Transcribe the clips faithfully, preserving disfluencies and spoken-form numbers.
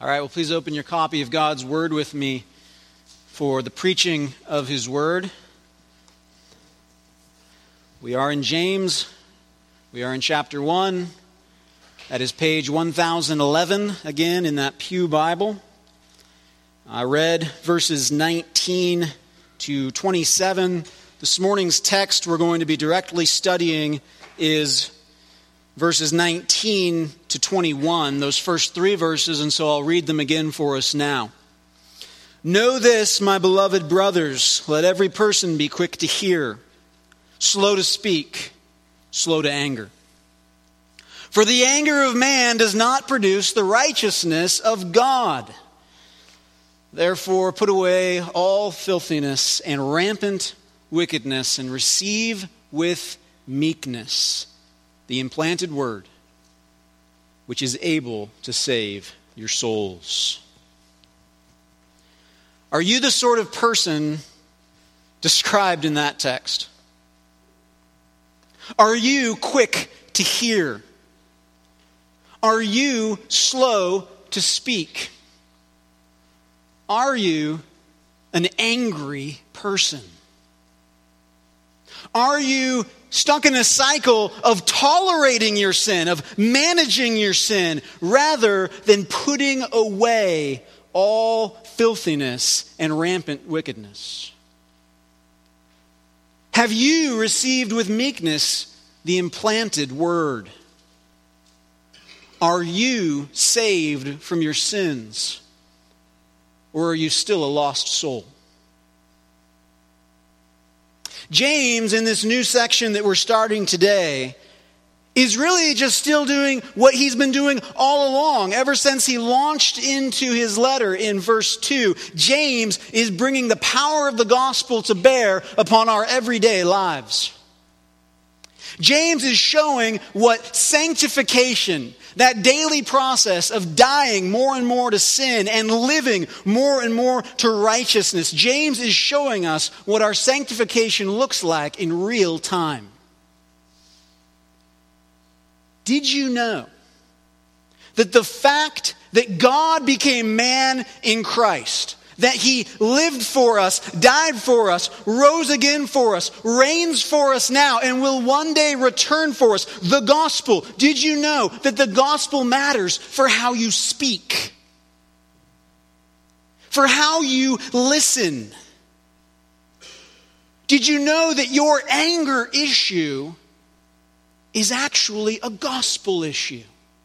All right, well, please open your copy of God's Word with me for the preaching of His Word. We are in James. We are in chapter one. That is page one thousand eleven, again, in that Pew Bible. I read verses nineteen to twenty-seven. This morning's text we're going to be directly studying is verses nineteen to twenty-one, those first three verses, and so I'll read them again for us now. Know this, my beloved brothers, let every person be quick to hear, slow to speak, slow to anger. For the anger of man does not produce the righteousness of God. Therefore, put away all filthiness and rampant wickedness, and receive with meekness the implanted word, which is able to save your souls. Are you the sort of person described in that text? Are you quick to hear? Are you slow to speak? Are you an angry person? Are you stuck in a cycle of tolerating your sin, of managing your sin, rather than putting away all filthiness and rampant wickedness? Have you received with meekness the implanted word? Are you saved from your sins? Or are you still a lost soul? James, in this new section that we're starting today, is really just still doing what he's been doing all along. Ever since he launched into his letter in verse two, James is bringing the power of the gospel to bear upon our everyday lives. James is showing what sanctification, that daily process of dying more and more to sin and living more and more to righteousness. James is showing us what our sanctification looks like in real time. Did you know that the fact that God became man in Christ, that He lived for us, died for us, rose again for us, reigns for us now, and will one day return for us. The gospel. Did you know that the gospel matters for how you speak? For how you listen? Did you know that your anger issue is actually a gospel issue?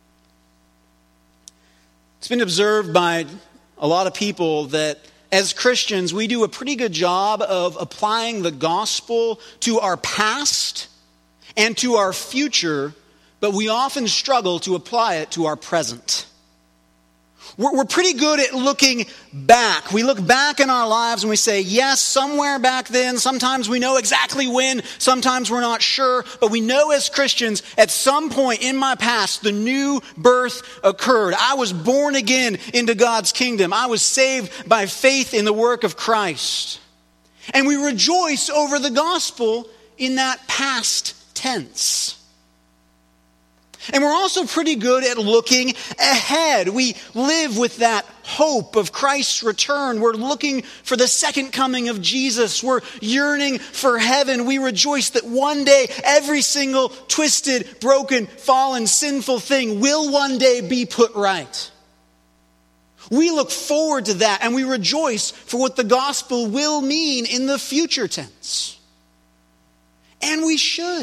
It's been observed by a lot of people that as Christians, we do a pretty good job of applying the gospel to our past and to our future, but we often struggle to apply it to our present. We're, we're pretty good at looking back. We look back in our lives and we say, yes, somewhere back then, sometimes we know exactly when, sometimes we're not sure, but we know as Christians, at some point in my past, the new birth occurred. I was born again into God's kingdom. I was saved by faith in the work of Christ. And we rejoice over the gospel in that past tense. And we're also pretty good at looking ahead. We live with that hope of Christ's return. We're looking for the second coming of Jesus. We're yearning for heaven. We rejoice that one day every single twisted, broken, fallen, sinful thing will one day be put right. We look forward to that and we rejoice for what the gospel will mean in the future tense. And we should.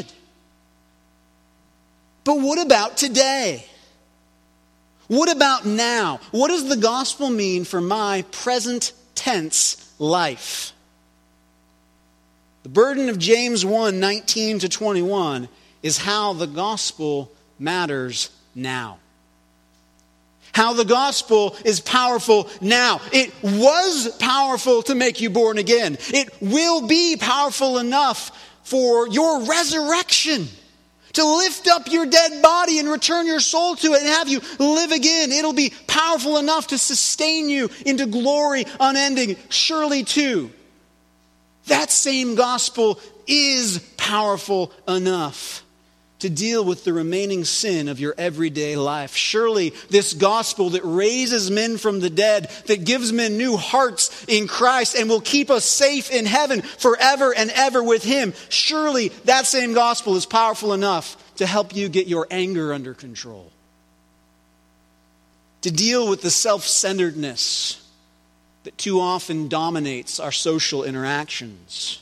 But what about today? What about now? What does the gospel mean for my present tense life? The burden of James one, nineteen to twenty-one is how the gospel matters now. How the gospel is powerful now. It was powerful to make you born again. It will be powerful enough for your resurrection. To lift up your dead body and return your soul to it and have you live again. It'll be powerful enough to sustain you into glory unending. Surely too, that same gospel is powerful enough to deal with the remaining sin of your everyday life. Surely this gospel that raises men from the dead, that gives men new hearts in Christ and will keep us safe in heaven forever and ever with him, surely that same gospel is powerful enough to help you get your anger under control, to deal with the self-centeredness that too often dominates our social interactions,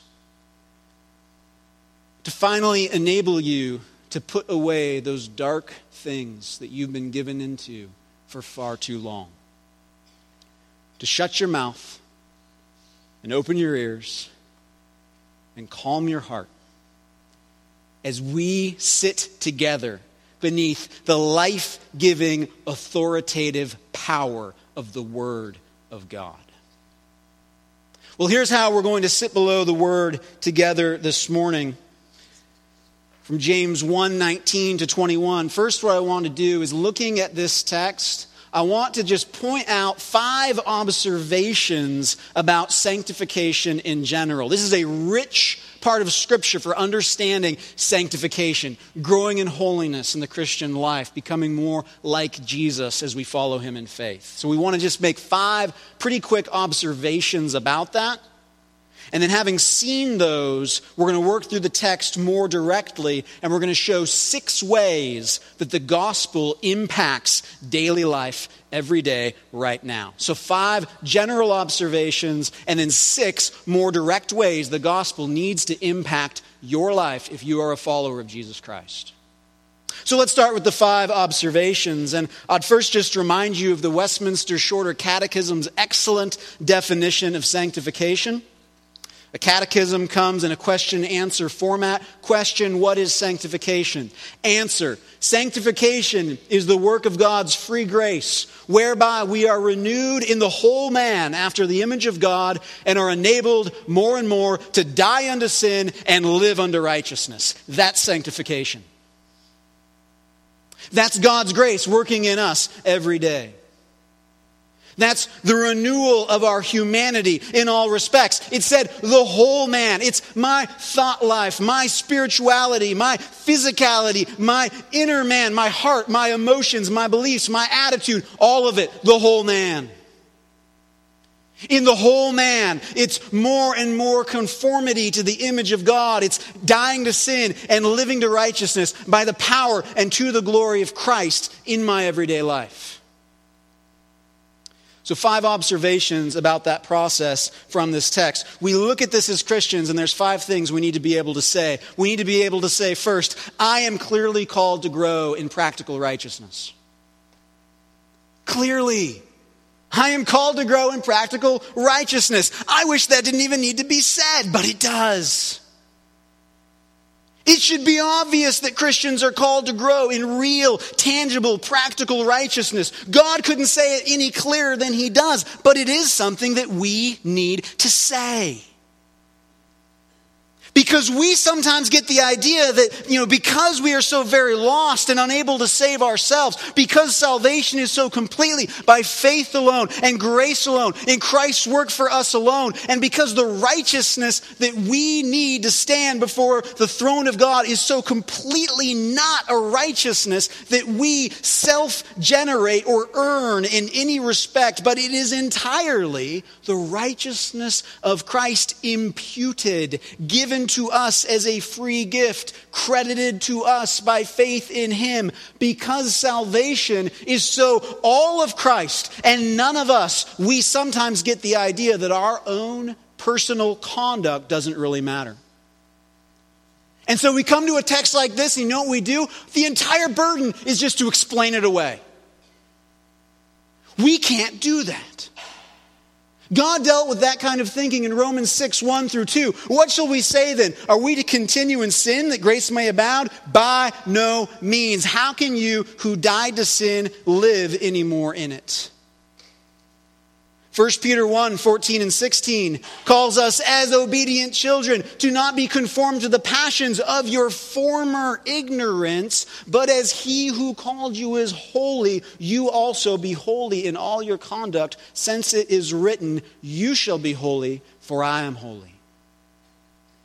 to finally enable you to put away those dark things that you've been given into for far too long. To shut your mouth and open your ears and calm your heart as we sit together beneath the life-giving, authoritative power of the Word of God. Well, here's how we're going to sit below the Word together this morning. From James one, nineteen to twenty-one. First, what I want to do is, looking at this text, I want to just point out five observations about sanctification in general. This is a rich part of Scripture for understanding sanctification, growing in holiness in the Christian life, becoming more like Jesus as we follow him in faith. So we want to just make five pretty quick observations about that. And then, having seen those, we're going to work through the text more directly, and we're going to show six ways that the gospel impacts daily life every day right now. So five general observations, and then six more direct ways the gospel needs to impact your life if you are a follower of Jesus Christ. So let's start with the five observations. And I'd first just remind you of the Westminster Shorter Catechism's excellent definition of sanctification. A catechism comes in a question-answer format. Question, what is sanctification? Answer, sanctification is the work of God's free grace, whereby we are renewed in the whole man after the image of God and are enabled more and more to die unto sin and live unto righteousness. That's sanctification. That's God's grace working in us every day. That's the renewal of our humanity in all respects. It said the whole man. It's my thought life, my spirituality, my physicality, my inner man, my heart, my emotions, my beliefs, my attitude, all of it, the whole man. In the whole man, it's more and more conformity to the image of God. It's dying to sin and living to righteousness by the power and to the glory of Christ in my everyday life. So five observations about that process from this text. We look at this as Christians, and there's five things we need to be able to say. We need to be able to say, first, I am clearly called to grow in practical righteousness. Clearly. I am called to grow in practical righteousness. I wish that didn't even need to be said, but it does. It should be obvious that Christians are called to grow in real, tangible, practical righteousness. God couldn't say it any clearer than he does, but it is something that we need to say. Because we sometimes get the idea that, you know, because we are so very lost and unable to save ourselves, because salvation is so completely by faith alone and grace alone, in Christ's work for us alone, and because the righteousness that we need to stand before the throne of God is so completely not a righteousness that we self-generate or earn in any respect, but it is entirely the righteousness of Christ imputed, given to us as a free gift, credited to us by faith in him. Because salvation is so all of Christ and none of us, we sometimes get the idea that our own personal conduct doesn't really matter. And so we come to a text like this, and you know what we do? The entire burden is just to explain it away. We can't do that. God dealt with that kind of thinking in Romans six, one through two. What shall we say then? Are we to continue in sin that grace may abound? By no means. How can you who died to sin live anymore in it? First Peter one, fourteen and sixteen calls us as obedient children to not be conformed to the passions of your former ignorance, but as he who called you is holy, you also be holy in all your conduct, since it is written, you shall be holy, for I am holy.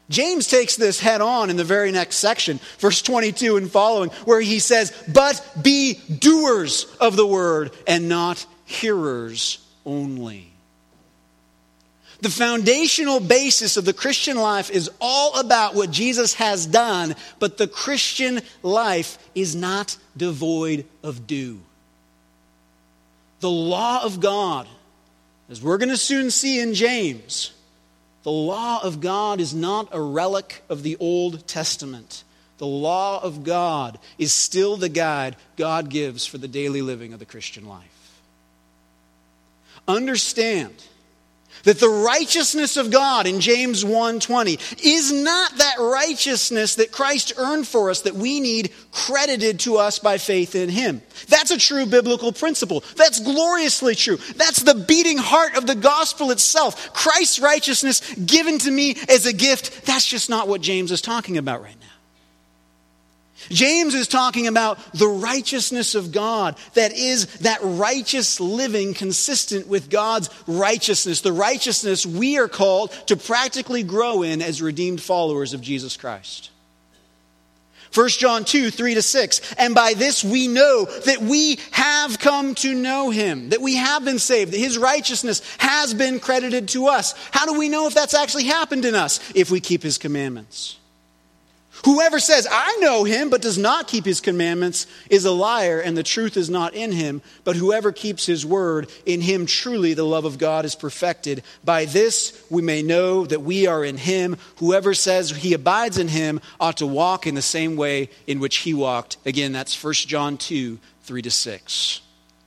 James takes this head on in the very next section, verse twenty-two and following, where he says, "But be doers of the word and not hearers only." The foundational basis of the Christian life is all about what Jesus has done, but the Christian life is not devoid of do. The law of God, as we're going to soon see in James, the law of God is not a relic of the Old Testament. The law of God is still the guide God gives for the daily living of the Christian life. Understand that the righteousness of God in James one twenty is not that righteousness that Christ earned for us that we need credited to us by faith in Him. That's a true biblical principle. That's gloriously true. That's the beating heart of the gospel itself. Christ's righteousness given to me as a gift. That's just not what James is talking about right now. James is talking about the righteousness of God, that is, that righteous living consistent with God's righteousness, the righteousness we are called to practically grow in as redeemed followers of Jesus Christ. First John two, three to six, "And by this we know that we have come to know Him," that we have been saved, that His righteousness has been credited to us. How do we know if that's actually happened in us? If we keep His commandments. "Whoever says, 'I know Him,' but does not keep His commandments is a liar, and the truth is not in him. But whoever keeps His word, in him truly the love of God is perfected. By this we may know that we are in Him. Whoever says he abides in Him ought to walk in the same way in which He walked." Again, that's First John two, three to six.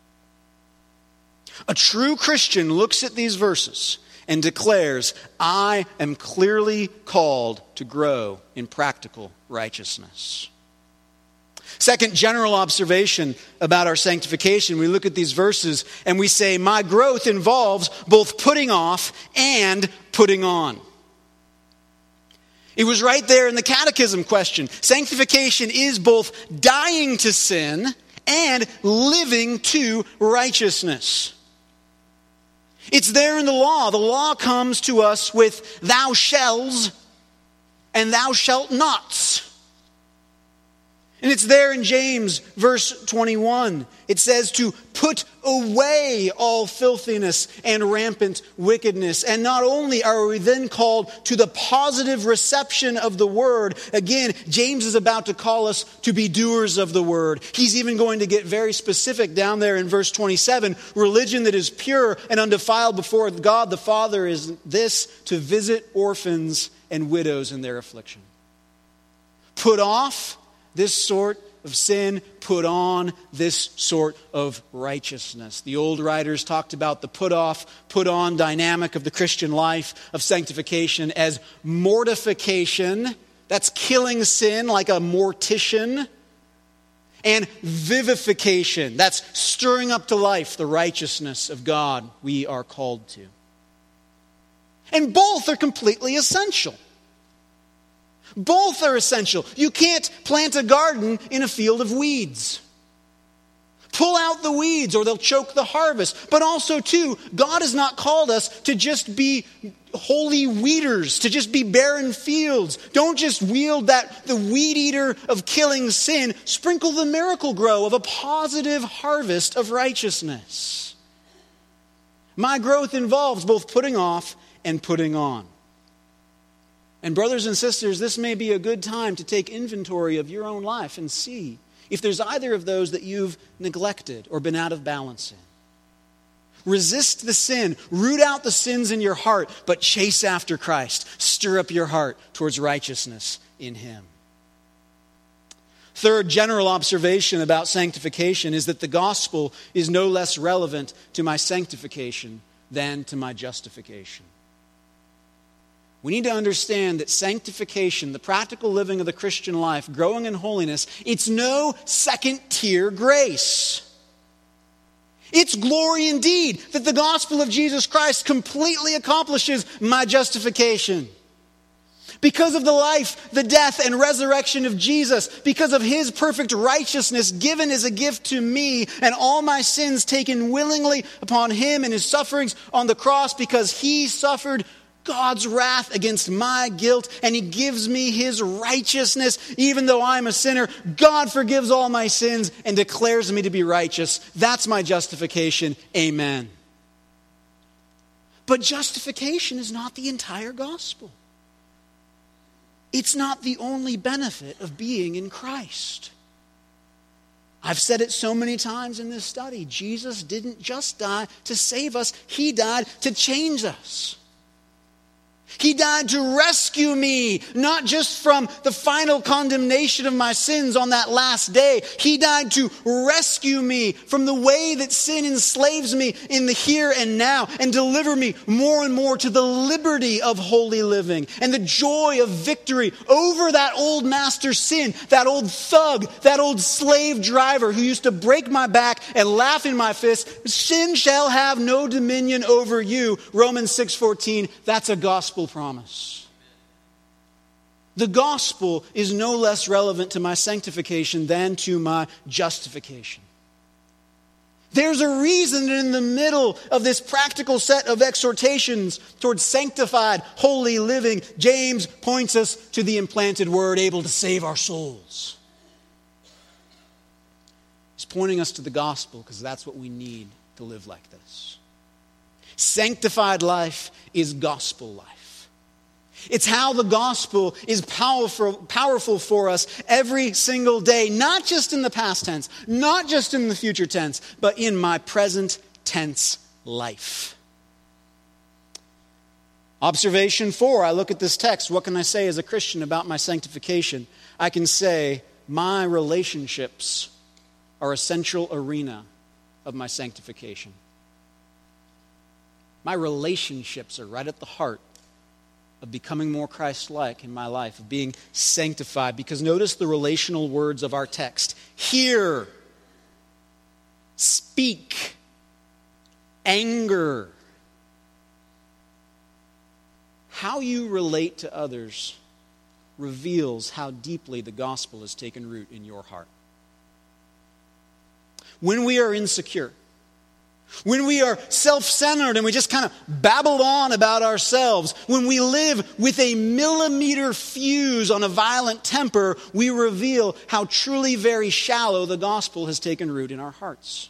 A true Christian looks at these verses and declares, "I am clearly called to grow in practical righteousness." Second general observation about our sanctification, we look at these verses and we say, my growth involves both putting off and putting on. It was right there in the catechism question. Sanctification is both dying to sin and living to righteousness. It's there in the law. The law comes to us with "thou shalls" and "thou shalt nots." And it's there in James, verse twenty-one. It says to put away all filthiness and rampant wickedness. And not only are we then called to the positive reception of the word, again, James is about to call us to be doers of the word. He's even going to get very specific down there in verse twenty-seven. Religion that is pure and undefiled before God the Father is this, to visit orphans and widows in their affliction. Put off this sort of sin, put on this sort of righteousness. The old writers talked about the put off, put on dynamic of the Christian life of sanctification as mortification. That's killing sin like a mortician. And vivification. That's stirring up to life the righteousness of God we are called to. And both are completely essential. Both are essential. You can't plant a garden in a field of weeds. Pull out the weeds or they'll choke the harvest. But also, too, God has not called us to just be holy weeders, to just be barren fields. Don't just wield that the weed eater of killing sin. Sprinkle the miracle grow of a positive harvest of righteousness. My growth involves both putting off and putting on. And brothers and sisters, this may be a good time to take inventory of your own life and see if there's either of those that you've neglected or been out of balance in. Resist the sin. Root out the sins in your heart, but chase after Christ. Stir up your heart towards righteousness in Him. Third general observation about sanctification is that the gospel is no less relevant to my sanctification than to my justification. We need to understand that sanctification, the practical living of the Christian life, growing in holiness, it's no second-tier grace. It's glory indeed that the gospel of Jesus Christ completely accomplishes my justification. Because of the life, the death, and resurrection of Jesus, because of His perfect righteousness given as a gift to me, and all my sins taken willingly upon Him and His sufferings on the cross, because He suffered God's wrath against my guilt, and he gives me his righteousness. Even though I'm a sinner, God forgives all my sins and declares me to be righteous. That's my justification. Amen. But justification is not the entire gospel. It's not the only benefit of being in Christ. I've said it so many times in this study. Jesus didn't just die to save us. He died to change us. He died to rescue me, not just from the final condemnation of my sins on that last day. He died to rescue me from the way that sin enslaves me in the here and now and deliver me more and more to the liberty of holy living and the joy of victory over that old master sin, that old thug, that old slave driver who used to break my back and laugh in my face. Sin shall have no dominion over you. Romans six fourteen, that's a gospel promise. The gospel is no less relevant to my sanctification than to my justification. There's a reason in the middle of this practical set of exhortations towards sanctified, holy living, James points us to the implanted word able to save our souls. He's pointing us to the gospel because that's what we need to live like this. Sanctified life is gospel life. It's how the gospel is powerful, powerful for us every single day, not just in the past tense, not just in the future tense, but in my present tense life. Observation four, I look at this text. What can I say as a Christian about my sanctification? I can say my relationships are a central arena of my sanctification. My relationships are right at the heart of becoming more Christ-like in my life, of being sanctified. Because notice the relational words of our text. Hear, speak, anger. How you relate to others reveals how deeply the gospel has taken root in your heart. When we are insecure, when we are self-centered and we just kind of babble on about ourselves, when we live with a millimeter fuse on a violent temper, we reveal how truly very shallow the gospel has taken root in our hearts.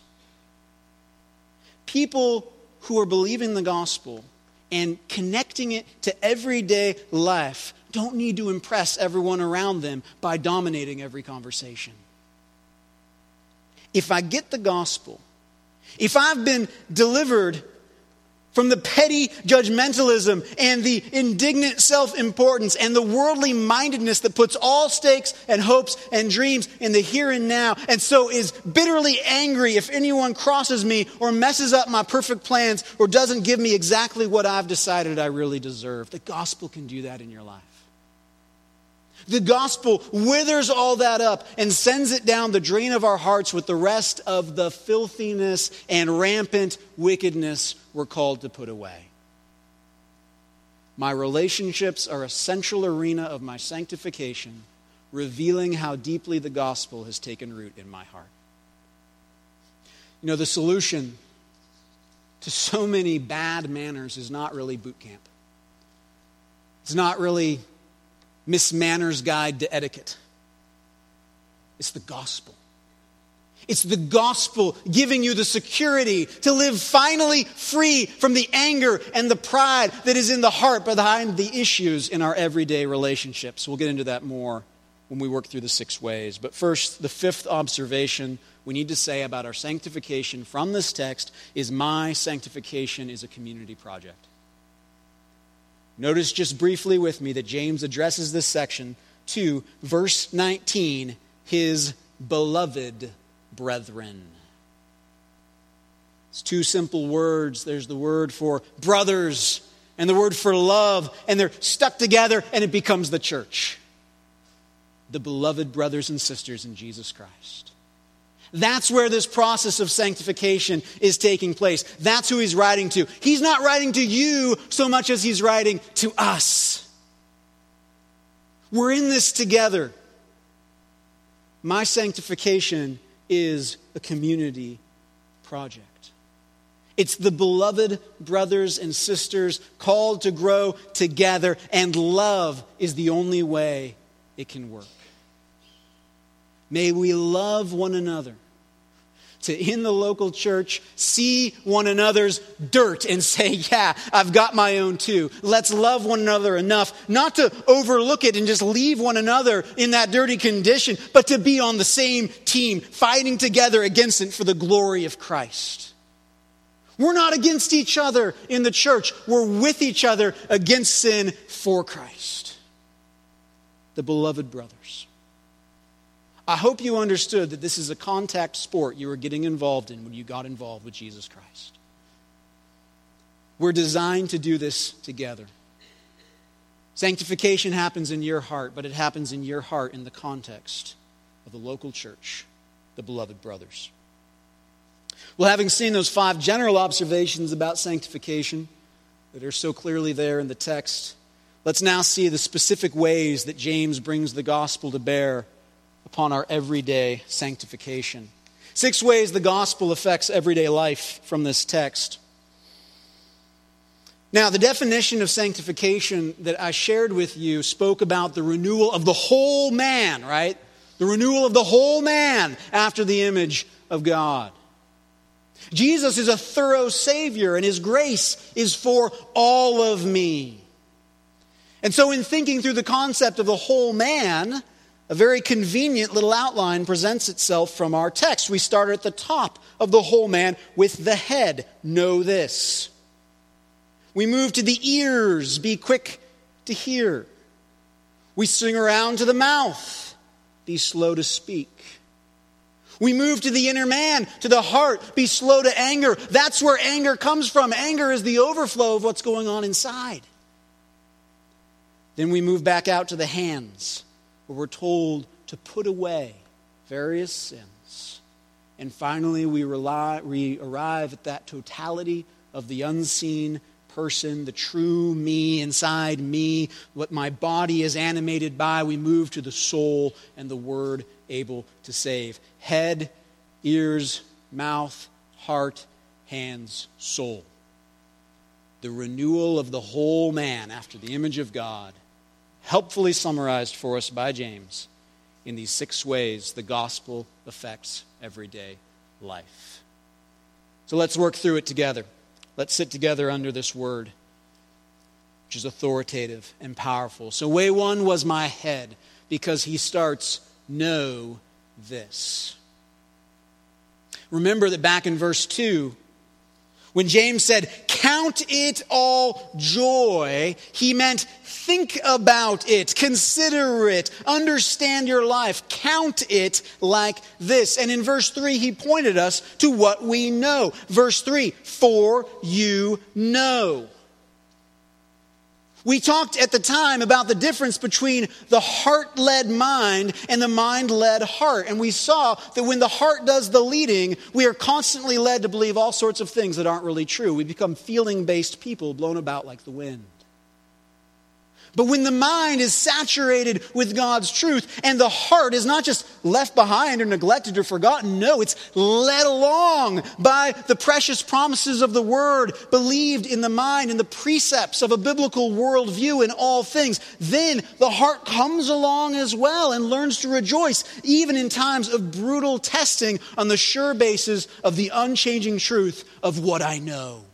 People who are believing the gospel and connecting it to everyday life don't need to impress everyone around them by dominating every conversation. If I get the gospel, if I've been delivered from the petty judgmentalism and the indignant self-importance and the worldly mindedness that puts all stakes and hopes and dreams in the here and now, and so is bitterly angry if anyone crosses me or messes up my perfect plans or doesn't give me exactly what I've decided I really deserve, the gospel can do that in your life. The gospel withers all that up and sends it down the drain of our hearts with the rest of the filthiness and rampant wickedness we're called to put away. My relationships are a central arena of my sanctification, revealing how deeply the gospel has taken root in my heart. You know, the solution to so many bad manners is not really boot camp. It's not really Miss Manners' Guide to Etiquette. It's the gospel. It's the gospel giving you the security to live finally free from the anger and the pride that is in the heart behind the issues in our everyday relationships. We'll get into that more when we work through the six ways. But first, the fifth observation we need to say about our sanctification from this text is my sanctification is a community project. Notice just briefly with me that James addresses this section to verse nineteen, his beloved brethren. It's two simple words. There's the word for brothers and the word for love, and they're stuck together and it becomes the church. The beloved brothers and sisters in Jesus Christ. That's where this process of sanctification is taking place. That's who he's writing to. He's not writing to you so much as he's writing to us. We're in this together. My sanctification is a community project. It's the beloved brothers and sisters called to grow together, and love is the only way it can work. May we love one another. To, in the local church, see one another's dirt and say, yeah, I've got my own too. Let's love one another enough not to overlook it and just leave one another in that dirty condition, but to be on the same team, fighting together against it for the glory of Christ. We're not against each other in the church. We're with each other against sin for Christ. The beloved brothers. I hope you understood that this is a contact sport you were getting involved in when you got involved with Jesus Christ. We're designed to do this together. Sanctification happens in your heart, but it happens in your heart in the context of the local church, the beloved brothers. Well, having seen those five general observations about sanctification that are so clearly there in the text, let's now see the specific ways that James brings the gospel to bear upon our everyday sanctification. Six ways the gospel affects everyday life from this text. Now, the definition of sanctification that I shared with you spoke about the renewal of the whole man, right? The renewal of the whole man after the image of God. Jesus is a thorough Savior, and His grace is for all of me. And so in thinking through the concept of the whole man, a very convenient little outline presents itself from our text. We start at the top of the whole man with the head. Know this. We move to the ears. Be quick to hear. We swing around to the mouth. Be slow to speak. We move to the inner man, to the heart. Be slow to anger. That's where anger comes from. Anger is the overflow of what's going on inside. Then we move back out to the hands, where we're told to put away various sins. And finally, we, rely, we arrive at that totality of the unseen person, the true me inside me, what my body is animated by. We move to the soul and the word able to save. Head, ears, mouth, heart, hands, soul. The renewal of the whole man after the image of God, helpfully summarized for us by James in these six ways the gospel affects everyday life. So let's work through it together. Let's sit together under this word, which is authoritative and powerful. So way one was my head, because he starts, know this. Remember that back in verse two, when James said, count it all joy, he meant think about it, consider it, understand your life, count it like this. And in verse three, he pointed us to what we know. Verse three, for you know. We talked at the time about the difference between the heart-led mind and the mind-led heart. And we saw that when the heart does the leading, we are constantly led to believe all sorts of things that aren't really true. We become feeling-based people blown about like the wind. But when the mind is saturated with God's truth and the heart is not just left behind or neglected or forgotten, no, it's led along by the precious promises of the Word, believed in the mind and the precepts of a biblical worldview in all things, then the heart comes along as well and learns to rejoice, even in times of brutal testing, on the sure basis of the unchanging truth of what I know.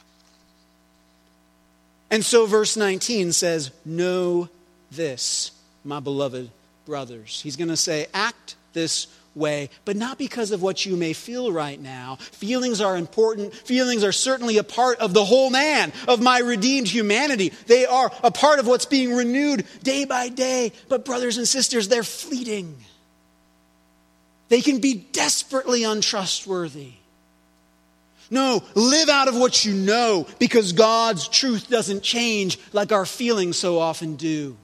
And so verse nineteen says, know this, my beloved brothers. He's going to say, act this way, but not because of what you may feel right now. Feelings are important. Feelings are certainly a part of the whole man, of my redeemed humanity. They are a part of what's being renewed day by day. But brothers and sisters, they're fleeting. They can be desperately untrustworthy. No, live out of what you know, because God's truth doesn't change like our feelings so often do.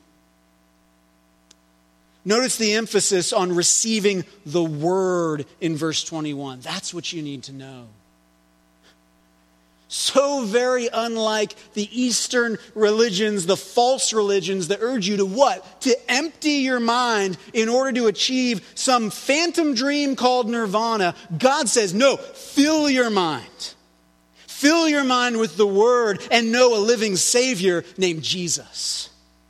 Notice the emphasis on receiving the word in verse twenty-one. That's what you need to know. So very unlike the Eastern religions, the false religions that urge you to what? To empty your mind in order to achieve some phantom dream called nirvana. God says, no, fill your mind. Fill your mind with the Word and know a living Savior named Jesus.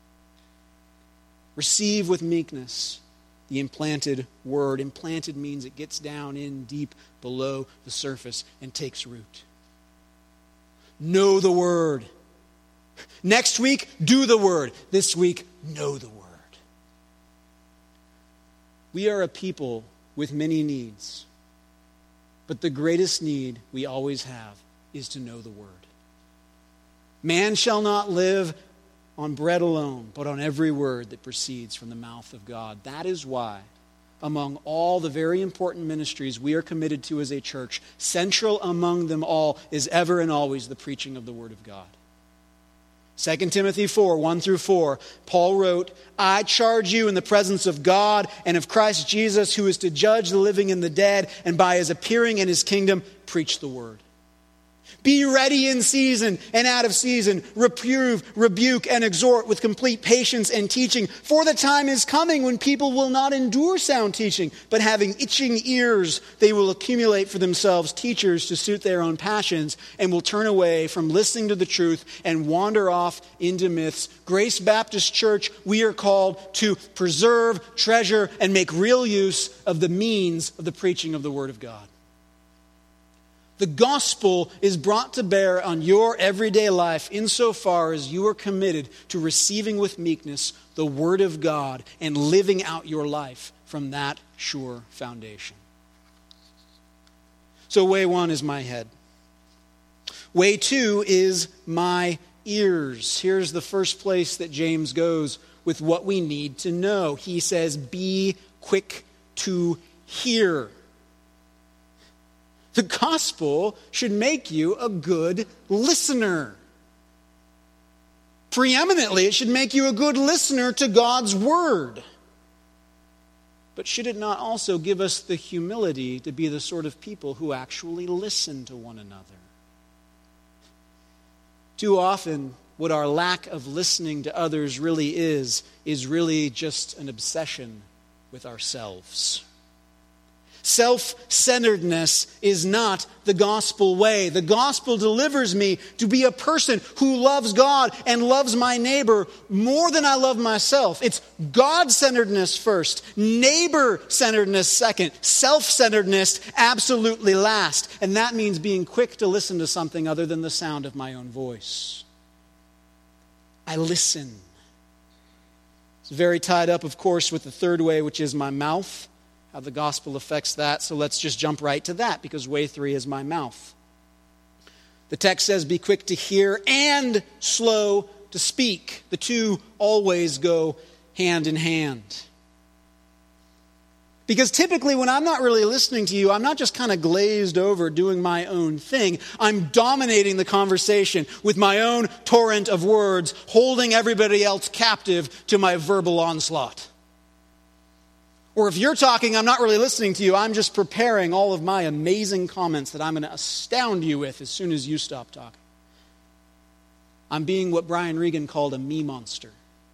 Receive with meekness the implanted Word. Implanted means it gets down in deep below the surface and takes root. Know the Word. Next week, do the Word. This week, know the Word. We are a people with many needs, but the greatest need we always have is to know the Word. Man shall not live on bread alone, but on every word that proceeds from the mouth of God. That is why, among all the very important ministries we are committed to as a church, central among them all is ever and always the preaching of the Word of God. Second Timothy four, one through four, Paul wrote, I charge you in the presence of God and of Christ Jesus, who is to judge the living and the dead, and by his appearing in his kingdom, preach the word. Be ready in season and out of season. Reprove, rebuke, and exhort with complete patience and teaching. For the time is coming when people will not endure sound teaching, but having itching ears, they will accumulate for themselves teachers to suit their own passions, and will turn away from listening to the truth and wander off into myths. Grace Baptist Church, we are called to preserve, treasure, and make real use of the means of the preaching of the Word of God. The gospel is brought to bear on your everyday life insofar as you are committed to receiving with meekness the Word of God and living out your life from that sure foundation. So way one is my head. Way two is my ears. Here's the first place that James goes with what we need to know. He says, be quick to hear. The gospel should make you a good listener. Preeminently, it should make you a good listener to God's word. But should it not also give us the humility to be the sort of people who actually listen to one another? Too often, what our lack of listening to others really is, is really just an obsession with ourselves. Self-centeredness is not the gospel way. The gospel delivers me to be a person who loves God and loves my neighbor more than I love myself. It's God-centeredness first, neighbor-centeredness second, self-centeredness absolutely last. And that means being quick to listen to something other than the sound of my own voice. I listen. It's very tied up, of course, with the third way, which is my mouth. How the gospel affects that. So let's just jump right to that, because way three is my mouth. The text says, be quick to hear and slow to speak. The two always go hand in hand. Because typically when I'm not really listening to you, I'm not just kind of glazed over doing my own thing. I'm dominating the conversation with my own torrent of words, holding everybody else captive to my verbal onslaught. Or if you're talking, I'm not really listening to you. I'm just preparing all of my amazing comments that I'm going to astound you with as soon as you stop talking. I'm being what Brian Regan called a me monster.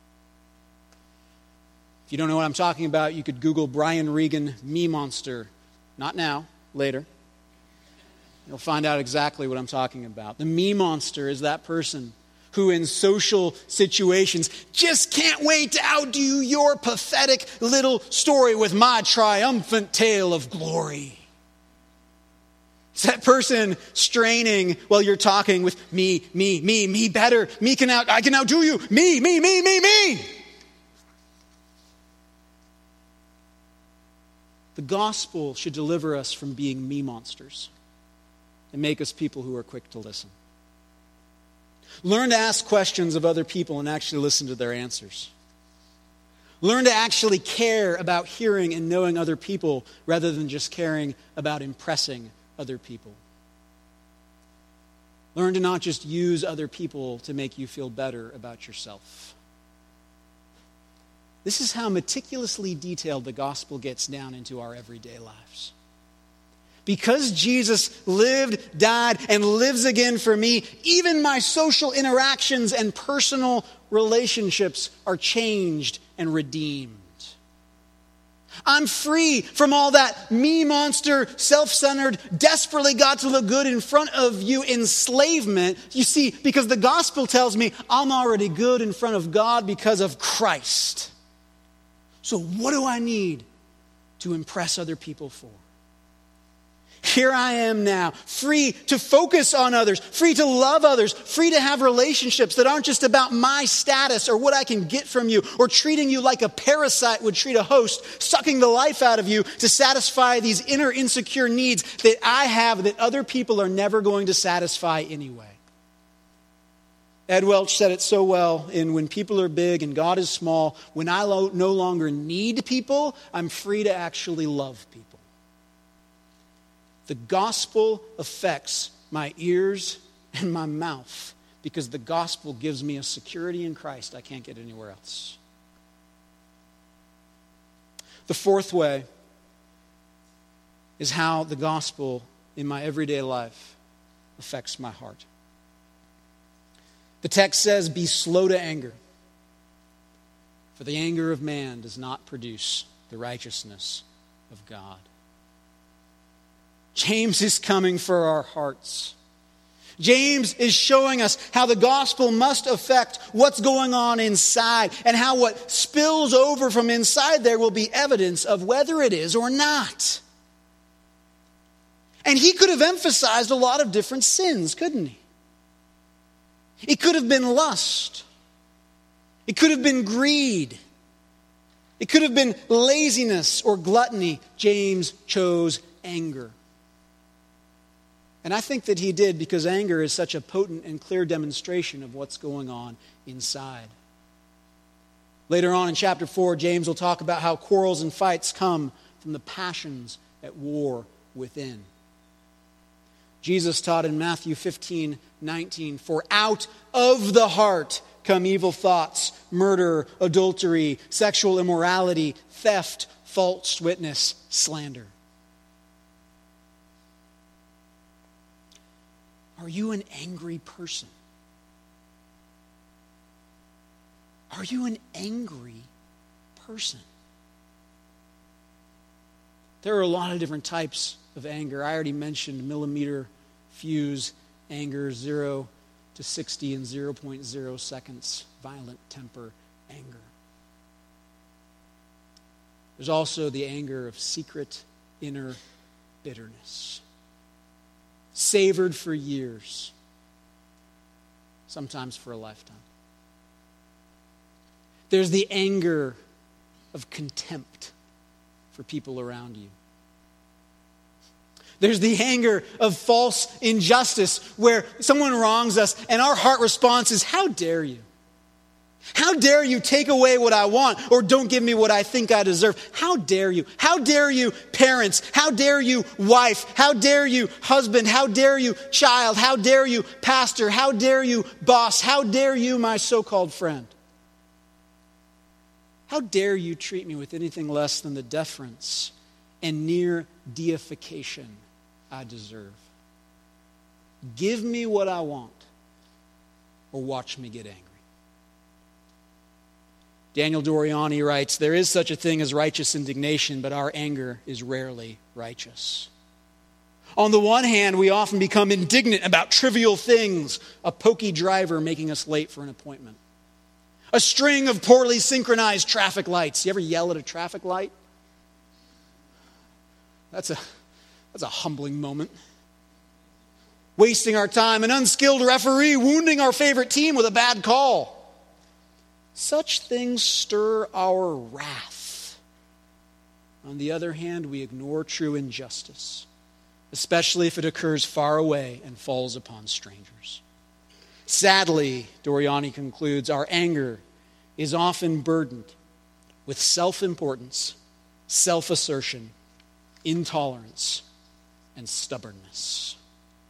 If you don't know what I'm talking about, you could Google Brian Regan me monster. Not now, later. You'll find out exactly what I'm talking about. The me monster is that person who in social situations just can't wait to outdo your pathetic little story with my triumphant tale of glory. It's that person straining while you're talking with me, me, me, me better, me can out, I can outdo you, me, me, me, me, me. The gospel should deliver us from being me monsters and make us people who are quick to listen. Learn to ask questions of other people and actually listen to their answers. Learn to actually care about hearing and knowing other people rather than just caring about impressing other people. Learn to not just use other people to make you feel better about yourself. This is how meticulously detailed the gospel gets down into our everyday lives. Because Jesus lived, died, and lives again for me, even my social interactions and personal relationships are changed and redeemed. I'm free from all that me monster, self-centered, desperately got to look good in front of you enslavement. You see, because the gospel tells me I'm already good in front of God because of Christ. So what do I need to impress other people for? Here I am now, free to focus on others, free to love others, free to have relationships that aren't just about my status or what I can get from you, or treating you like a parasite would treat a host, sucking the life out of you to satisfy these inner insecure needs that I have that other people are never going to satisfy anyway. Ed Welch said it so well in When People Are Big and God is Small. When I lo- no longer need people, I'm free to actually love people. The gospel affects my ears and my mouth because the gospel gives me a security in Christ I can't get anywhere else. The fourth way is how the gospel in my everyday life affects my heart. The text says, "Be slow to anger, for the anger of man does not produce the righteousness of God." James is coming for our hearts. James is showing us how the gospel must affect what's going on inside, and how what spills over from inside there will be evidence of whether it is or not. And he could have emphasized a lot of different sins, couldn't he? It could have been lust. It could have been greed. It could have been laziness or gluttony. James chose anger. And I think that he did because anger is such a potent and clear demonstration of what's going on inside. Later on in chapter four, James will talk about how quarrels and fights come from the passions at war within. Jesus taught in Matthew fifteen nineteen, "For out of the heart come evil thoughts, murder, adultery, sexual immorality, theft, false witness, slander." Are you an angry person? Are you an angry person? There are a lot of different types of anger. I already mentioned millimeter fuse anger, zero to sixty in zero point zero seconds, violent temper anger. There's also the anger of secret inner bitterness. Savored for years, sometimes for a lifetime. There's the anger of contempt for people around you. There's the anger of false injustice where someone wrongs us and our heart response is, "How dare you? How dare you take away what I want or don't give me what I think I deserve? How dare you? How dare you, parents? How dare you, wife? How dare you, husband? How dare you, child? How dare you, pastor? How dare you, boss? How dare you, my so-called friend? How dare you treat me with anything less than the deference and near deification I deserve? Give me what I want or watch me get angry." Daniel Doriani writes, "There is such a thing as righteous indignation, but our anger is rarely righteous. On the one hand, we often become indignant about trivial things, a pokey driver making us late for an appointment, a string of poorly synchronized traffic lights." You ever yell at a traffic light? That's a, that's a humbling moment. Wasting our time, an unskilled referee wounding our favorite team with a bad call. Such things stir our wrath. On the other hand, we ignore true injustice, especially if it occurs far away and falls upon strangers. Sadly, Doriani concludes, our anger is often burdened with self-importance, self-assertion, intolerance, and stubbornness.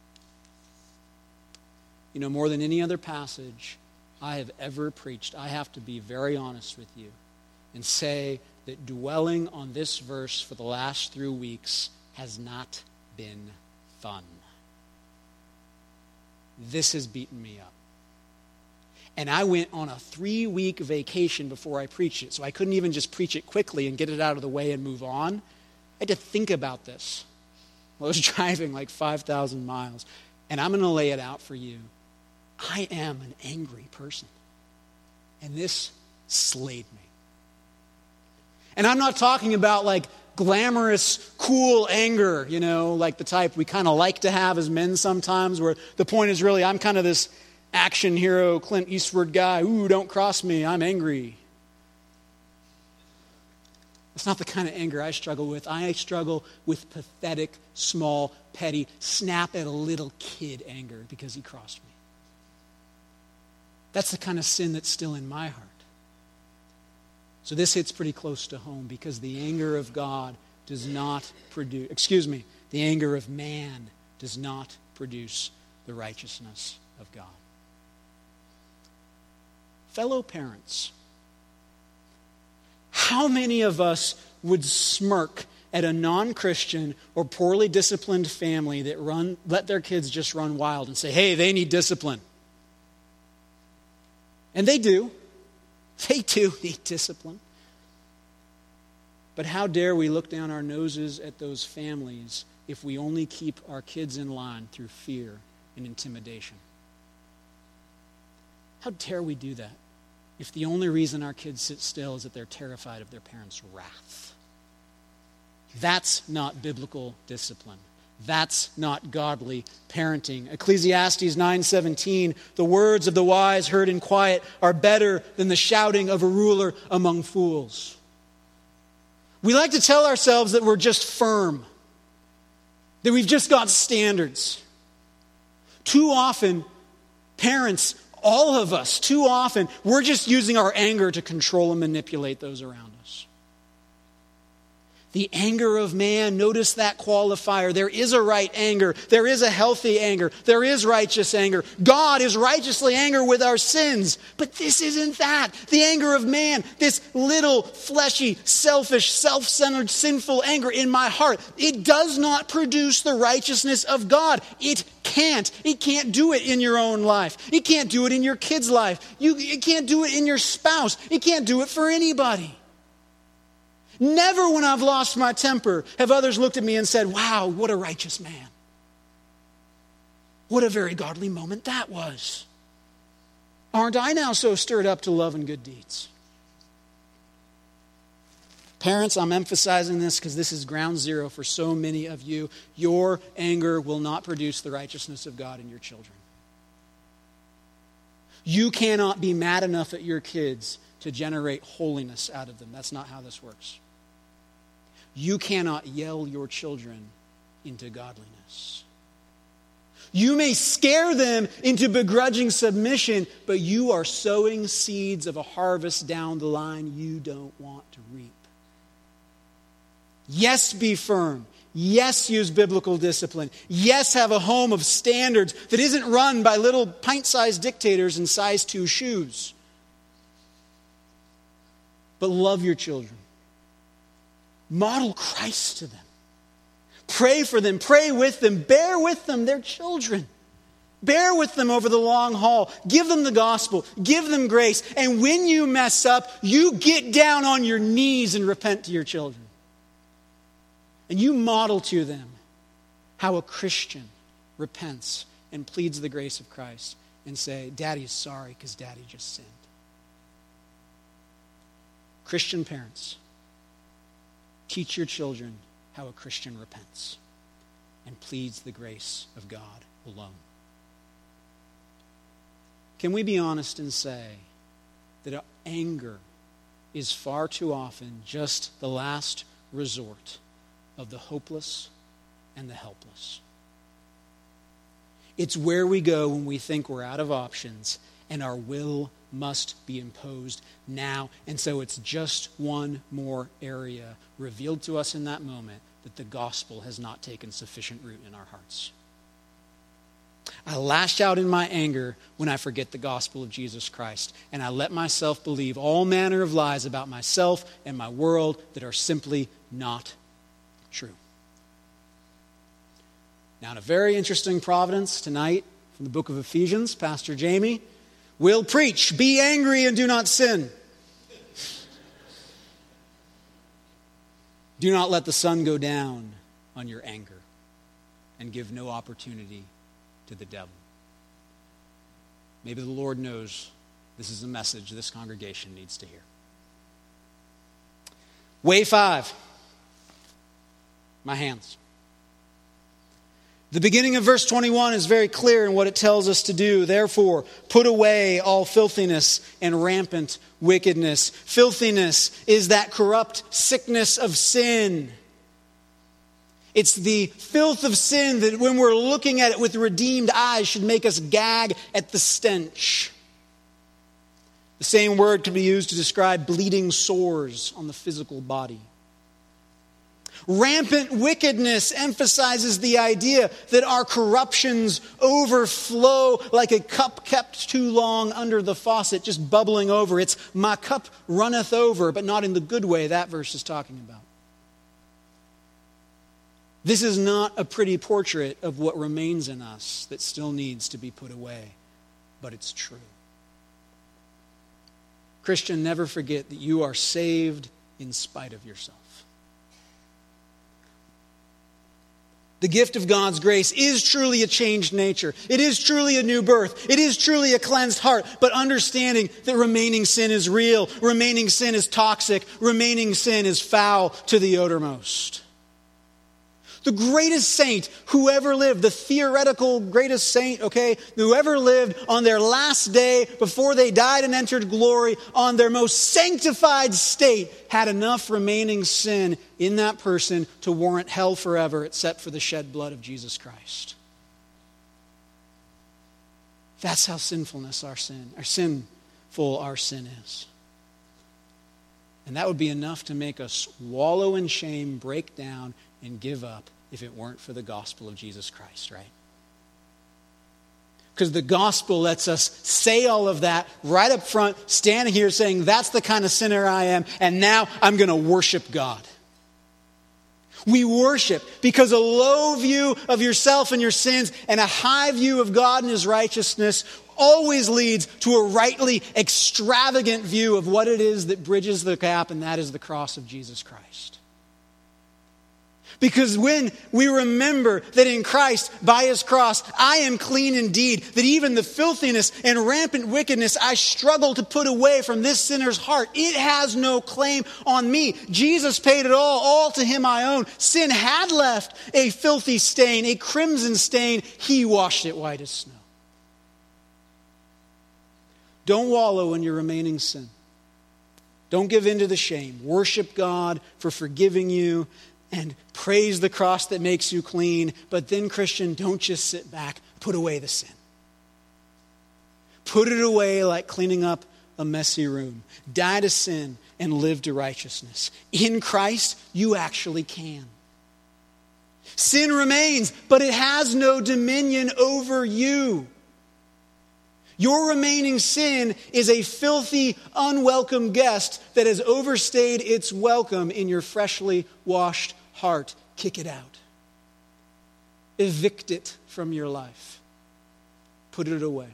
You know, more than any other passage I have ever preached, I have to be very honest with you and say that dwelling on this verse for the last three weeks has not been fun. This has beaten me up. And I went on a three-week vacation before I preached it. So I couldn't even just preach it quickly and get it out of the way and move on. I had to think about this. I was driving like five thousand miles. And I'm going to lay it out for you. I am an angry person. And this slayed me. And I'm not talking about like glamorous, cool anger, you know, like the type we kind of like to have as men sometimes, where the point is really, I'm kind of this action hero, Clint Eastwood guy. Ooh, don't cross me, I'm angry. That's not the kind of anger I struggle with. I struggle with pathetic, small, petty, snap at a little kid anger because he crossed me. That's the kind of sin that's still in my heart. So this hits pretty close to home because the anger of God does not produce, excuse me, the anger of man does not produce the righteousness of God. Fellow parents, how many of us would smirk at a non-Christian or poorly disciplined family that run let their kids just run wild and say, hey, they need discipline? And they do. They do need discipline. But how dare we look down our noses at those families if we only keep our kids in line through fear and intimidation? How dare we do that if the only reason our kids sit still is that they're terrified of their parents' wrath? That's not biblical discipline. That's not godly parenting. Ecclesiastes nine seventeen, the words of the wise heard in quiet are better than the shouting of a ruler among fools. We like to tell ourselves that we're just firm, that we've just got standards. Too often, parents, all of us, too often, we're just using our anger to control and manipulate those around us. The anger of man, notice that qualifier. There is a right anger. There is a healthy anger. There is righteous anger. God is righteously angry with our sins. But this isn't that. The anger of man, this little, fleshy, selfish, self-centered, sinful anger in my heart, it does not produce the righteousness of God. It can't. It can't do it in your own life. It can't do it in your kid's life. You, it can't do it in your spouse. It can't do it for anybody. Never when I've lost my temper have others looked at me and said, wow, what a righteous man. What a very godly moment that was. Aren't I now so stirred up to love and good deeds? Parents, I'm emphasizing this because this is ground zero for so many of you. Your anger will not produce the righteousness of God in your children. You cannot be mad enough at your kids to generate holiness out of them. That's not how this works. You cannot yell your children into godliness. You may scare them into begrudging submission, but you are sowing seeds of a harvest down the line you don't want to reap. Yes, be firm. Yes, use biblical discipline. Yes, have a home of standards that isn't run by little pint-sized dictators in size two shoes. But love your children. Model Christ to them. Pray for them. Pray with them. Bear with them. They're children. Bear with them over the long haul. Give them the gospel. Give them grace. And when you mess up, you get down on your knees and repent to your children. And you model to them how a Christian repents and pleads the grace of Christ and say, Daddy is sorry because Daddy just sinned. Christian parents, teach your children how a Christian repents and pleads the grace of God alone. Can we be honest and say that anger is far too often just the last resort of the hopeless and the helpless? It's where we go when we think we're out of options and our will must be imposed now. And so it's just one more area revealed to us in that moment that the gospel has not taken sufficient root in our hearts. I lash out in my anger when I forget the gospel of Jesus Christ, and I let myself believe all manner of lies about myself and my world that are simply not true. Now, in a very interesting providence tonight from the book of Ephesians, Pastor Jamie We'll preach, be angry and do not sin. Do not let the sun go down on your anger, and give no opportunity to the devil. Maybe the Lord knows this is a message this congregation needs to hear. Way five. My hands. The beginning of verse twenty-one is very clear in what it tells us to do. Therefore, put away all filthiness and rampant wickedness. Filthiness is that corrupt sickness of sin. It's the filth of sin that when we're looking at it with redeemed eyes should make us gag at the stench. The same word could be used to describe bleeding sores on the physical body. Rampant wickedness emphasizes the idea that our corruptions overflow like a cup kept too long under the faucet, just bubbling over. It's my cup runneth over, but not in the good way that verse is talking about. This is not a pretty portrait of what remains in us that still needs to be put away, but it's true. Christian, never forget that you are saved in spite of yourself. The gift of God's grace is truly a changed nature. It is truly a new birth. It is truly a cleansed heart. But understanding that remaining sin is real, remaining sin is toxic, remaining sin is foul to the uttermost. The greatest saint who ever lived, the theoretical greatest saint, okay, who ever lived on their last day before they died and entered glory, on their most sanctified state, had enough remaining sin in that person to warrant hell forever except for the shed blood of Jesus Christ. That's how sinfulness our sin, or sinful our sin is. And that would be enough to make us wallow in shame, break down, and give up if it weren't for the gospel of Jesus Christ, right? Because the gospel lets us say all of that right up front, standing here saying, that's the kind of sinner I am, and now I'm going to worship God. We worship because a low view of yourself and your sins and a high view of God and His righteousness always leads to a rightly extravagant view of what it is that bridges the gap, and that is the cross of Jesus Christ. Because when we remember that in Christ, by His cross, I am clean indeed, that even the filthiness and rampant wickedness I struggle to put away from this sinner's heart, it has no claim on me. Jesus paid it all, all to Him I own. Sin had left a filthy stain, a crimson stain. He washed it white as snow. Don't wallow in your remaining sin. Don't give in to the shame. Worship God for forgiving you. And praise the cross that makes you clean. But then, Christian, don't just sit back. Put away the sin. Put it away like cleaning up a messy room. Die to sin and live to righteousness. In Christ, you actually can. Sin remains, but it has no dominion over you. Your remaining sin is a filthy, unwelcome guest that has overstayed its welcome in your freshly washed heart. Kick it out. Evict it from your life. Put it away.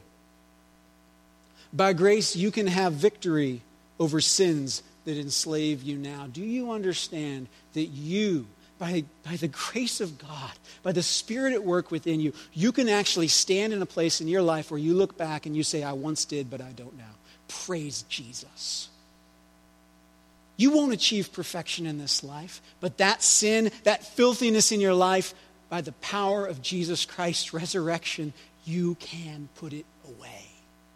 By grace, you can have victory over sins that enslave you now. Do you understand that you, by, by the grace of God, by the Spirit at work within you, you can actually stand in a place in your life where you look back and you say, I once did, but I don't now. Praise Jesus. You won't achieve perfection in this life, but that sin, that filthiness in your life, by the power of Jesus Christ's resurrection, you can put it away.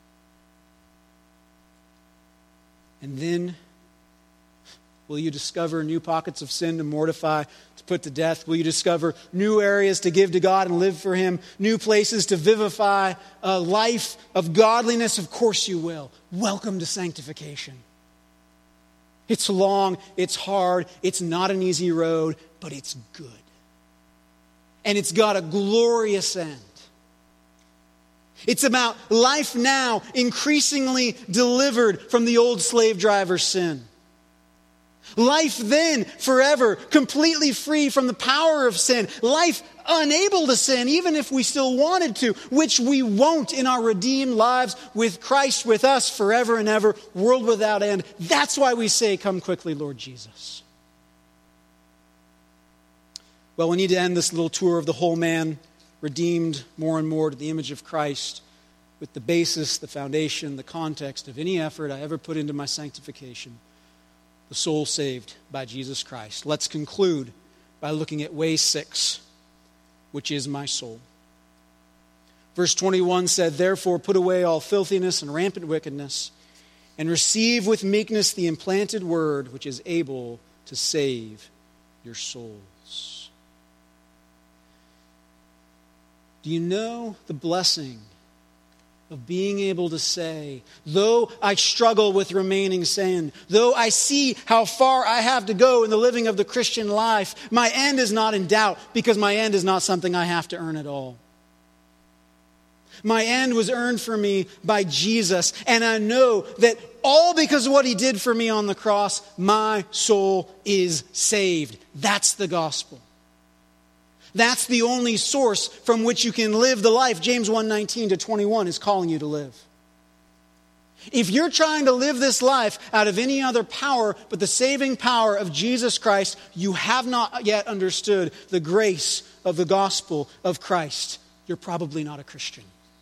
And then, will you discover new pockets of sin to mortify, to put to death? Will you discover new areas to give to God and live for Him? New places to vivify a life of godliness? Of course you will. Welcome to sanctification. It's long, it's hard, it's not an easy road, but it's good. And it's got a glorious end. It's about life now increasingly delivered from the old slave driver's sin. Life then forever, completely free from the power of sin. Life unable to sin, even if we still wanted to, which we won't in our redeemed lives with Christ with us forever and ever, world without end. That's why we say, come quickly, Lord Jesus. Well, we need to end this little tour of the whole man, redeemed more and more to the image of Christ, with the basis, the foundation, the context of any effort I ever put into my sanctification. The soul saved by Jesus Christ. Let's conclude by looking at way six, which is my soul. Verse twenty-one said, therefore put away all filthiness and rampant wickedness, and receive with meekness the implanted word, which is able to save your souls. Do you know the blessing of being able to say, though I struggle with remaining sin, though I see how far I have to go in the living of the Christian life, my end is not in doubt, because my end is not something I have to earn at all. My end was earned for me by Jesus, and I know that all because of what he did for me on the cross, my soul is saved. That's the gospel. That's the only source from which you can live the life James one nineteen to twenty-one is calling you to live. If you're trying to live this life out of any other power but the saving power of Jesus Christ, you have not yet understood the grace of the gospel of Christ. You're probably not a Christian.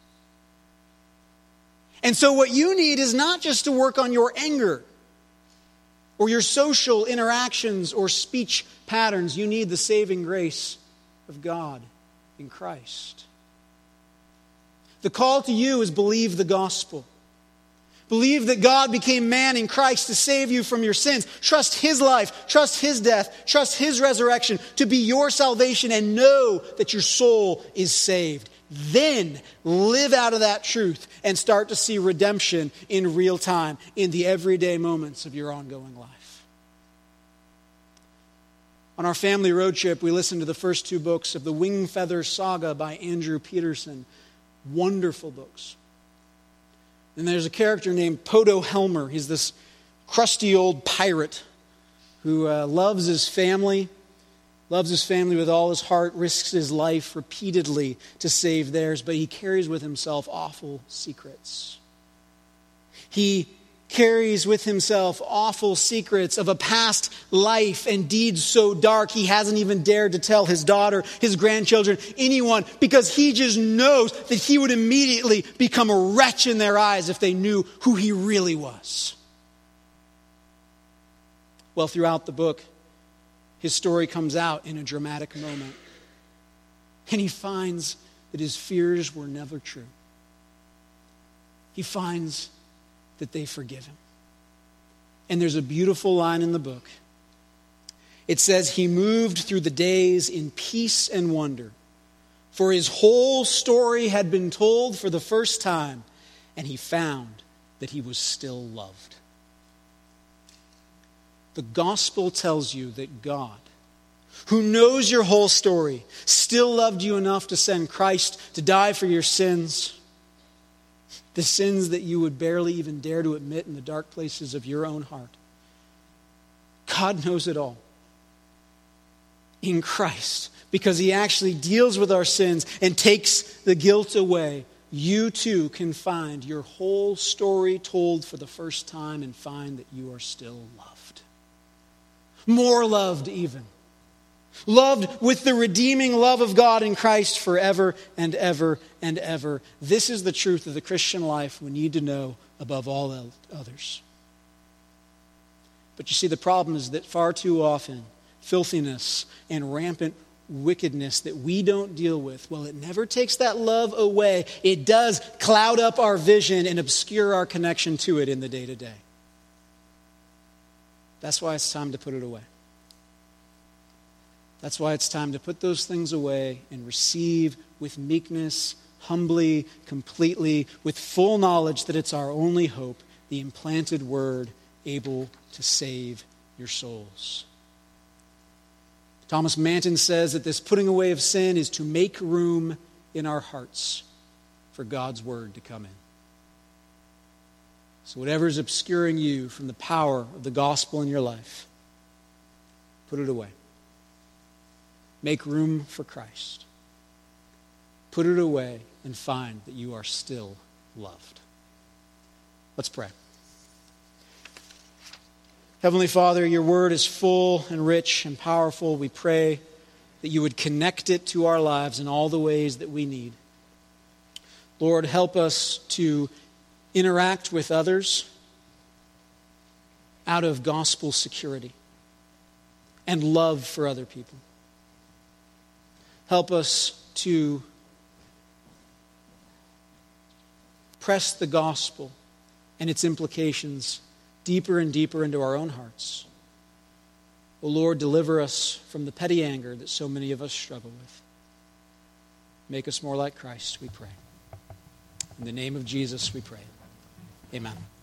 And so what you need is not just to work on your anger or your social interactions or speech patterns. You need the saving grace of God in Christ. The call to you is believe the gospel. Believe that God became man in Christ to save you from your sins. Trust his life, trust his death, trust his resurrection to be your salvation, and know that your soul is saved. Then live out of that truth and start to see redemption in real time in the everyday moments of your ongoing life. On our family road trip, we listened to the first two books of the Wing Feather Saga by Andrew Peterson. Wonderful books. And there's a character named Podo Helmer. He's this crusty old pirate who uh, loves his family, loves his family with all his heart, risks his life repeatedly to save theirs, but he carries with himself awful secrets. He carries with himself awful secrets of a past life and deeds so dark he hasn't even dared to tell his daughter, his grandchildren, anyone, because he just knows that he would immediately become a wretch in their eyes if they knew who he really was. Well, throughout the book, his story comes out in a dramatic moment, and he finds that his fears were never true. He finds that they forgive him. And there's a beautiful line in the book. It says, he moved through the days in peace and wonder, for his whole story had been told for the first time, and he found that he was still loved. The gospel tells you that God, who knows your whole story, still loved you enough to send Christ to die for your sins, the sins that you would barely even dare to admit in the dark places of your own heart. God knows it all in Christ, because he actually deals with our sins and takes the guilt away. You too can find your whole story told for the first time and find that you are still loved. More loved even. Loved with the redeeming love of God in Christ forever and ever and ever. This is the truth of the Christian life we need to know above all others. But you see, the problem is that far too often, filthiness and rampant wickedness that we don't deal with, well, it never takes that love away. It does cloud up our vision and obscure our connection to it in the day-to-day. That's why it's time to put it away. That's why it's time to put those things away and receive with meekness, humbly, completely, with full knowledge that it's our only hope, the implanted word able to save your souls. Thomas Manton says that this putting away of sin is to make room in our hearts for God's word to come in. So whatever is obscuring you from the power of the gospel in your life, put it away. Make room for Christ. put it away, and find that you are still loved. Let's pray. Heavenly Father, your word is full and rich and powerful. We pray that you would connect it to our lives in all the ways that we need. Lord, help us to interact with others out of gospel security and love for other people. Help us to press the gospel and its implications deeper and deeper into our own hearts. O Lord, deliver us from the petty anger that so many of us struggle with. Make us more like Christ, we pray. In the name of Jesus, we pray. Amen.